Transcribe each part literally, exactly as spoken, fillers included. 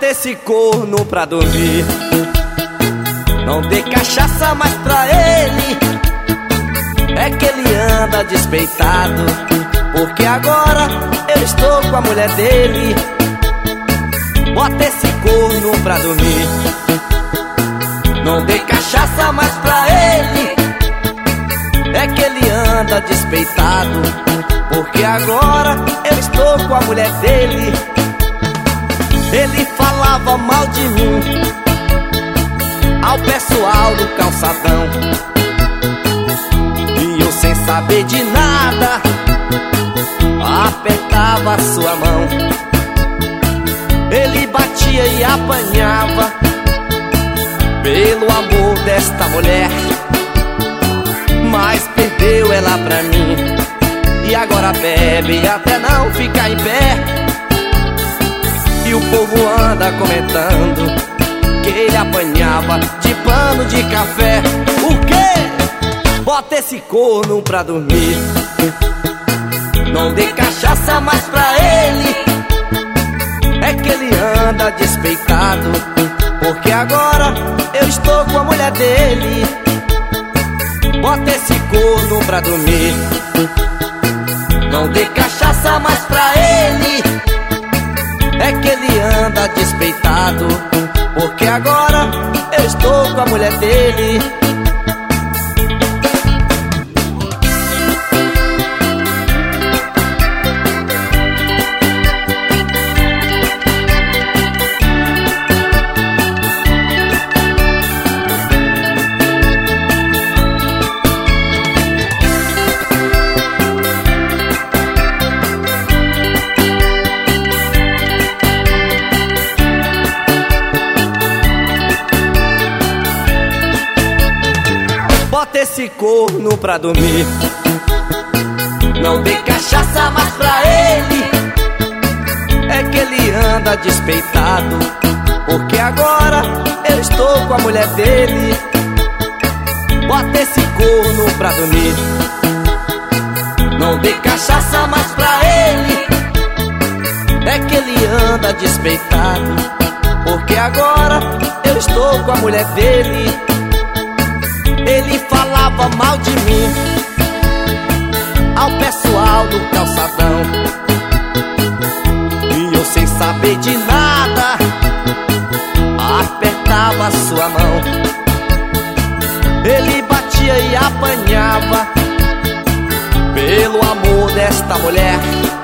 Bota esse corno pra dormir. Não dê cachaça mais pra ele. É que ele anda despeitado, porque agora eu estou com a mulher dele. Bota esse corno pra dormir. Não dê cachaça mais pra ele. É que ele anda despeitado, porque agora eu estou com a mulher dele. Ele falava mal de mim ao pessoal do calçadão, e eu sem saber de nada apertava sua mão. Ele batia e apanhava pelo amor desta mulher, mas perdeu ela pra mim. E agora bebe até não ficar em pé. E o povo anda comentando que ele apanhava de pano de café. O quê? Bota esse corno pra dormir. Não dê cachaça mais pra ele. É que ele anda despeitado, porque agora eu estou com a mulher dele. Bota esse corno pra dormir. Não dê cachaça mais pra ele. É que ele anda despeitado, porque agora eu estou com a mulher dele. Bota esse corno pra dormir. Não dê cachaça mais pra ele. É que ele anda despeitado, porque agora eu estou com a mulher dele. Bota esse corno pra dormir. Não dê cachaça mais pra ele. É que ele anda despeitado, porque agora eu estou com a mulher dele. Ele falava mal de mim ao pessoal do calçadão, e eu sem saber de nada apertava sua mão. Ele batia e apanhava pelo amor desta mulher,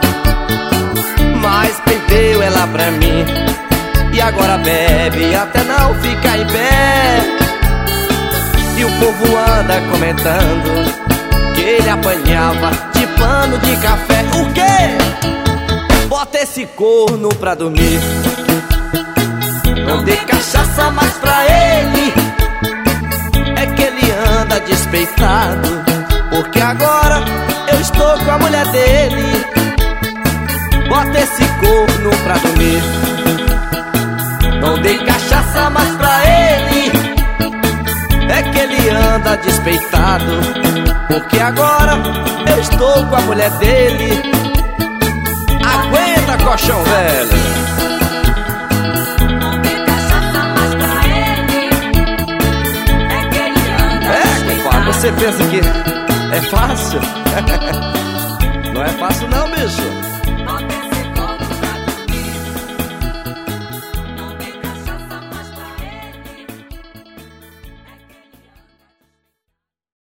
mas perdeu ela pra mim. E agora bebe até não ficar em pé. E o povo anda comentando que ele apanhava de pano de café. O quê? Bota esse corno pra dormir. Não dê cachaça mais pra ele. É que ele anda despeitado, porque agora eu estou com a mulher dele. Bota esse corno pra dormir. Não dê cachaça mais pra ele. É que ele anda despeitado, porque agora eu estou com a mulher dele. Aguenta, colchão velho. Não dê cachaça mais pra ele. É que ele anda É, despeitado. compadre, você pensa que é fácil? Não é fácil não, bicho.